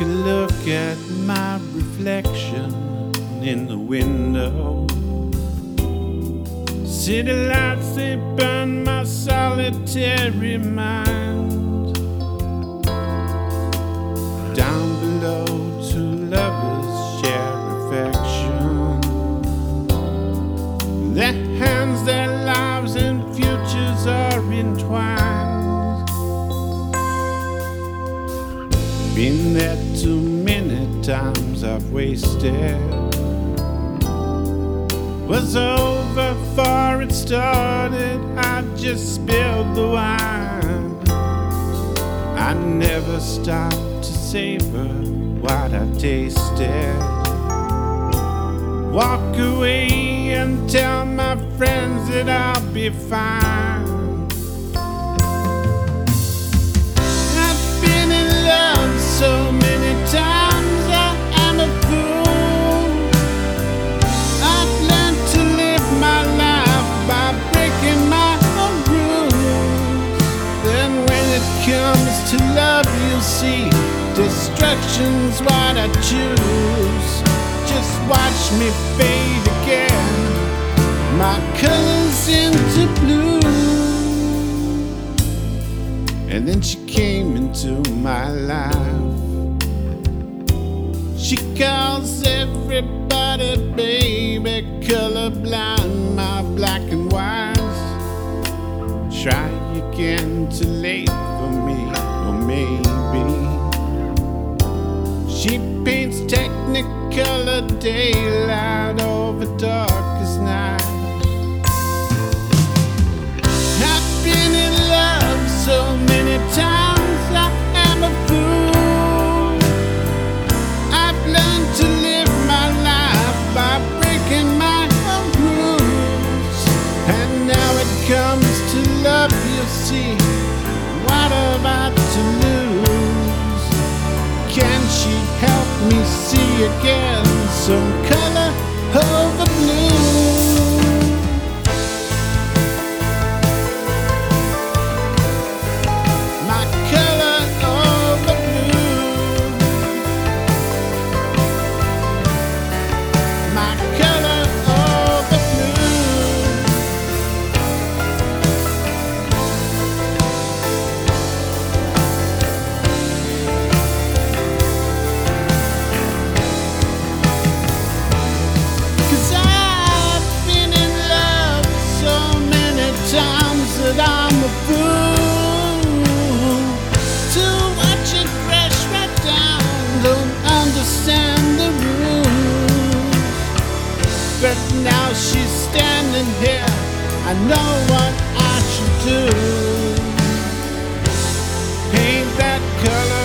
a look at my reflection in the window. City lights, they burn my solitary mind. Down below, two lovers share affection. Their hands, their lives and futures are entwined. Been there too many times, I've wasted. Was over before it started, I just spilled the wine. I never stopped to savor what I tasted. Walk away and tell my friends that I'll be fine. I've been in love so many times, I am a fool. I've learned to live my life by breaking my own rules. Then when it comes to love, you'll see destruction's what I choose. Just watch me fade again, my colors into blue. And then she came into my life. She calls everybody baby, colorblind, my black and white. Try again, too late for me, or maybe she paints technicolor daylight over darkest night. I've been in love so many times, I am a fool. I've learned to live my life by breaking my own rules. And now it comes to love, you see, what have I to lose? Can she help me see again some color over blue? My color over blue. My color over blue. Cause I've been in love so many times that I'm a fool to watch it crash right down. Don't understand the rules, but now she's standing here, I know what I should do. Paint that color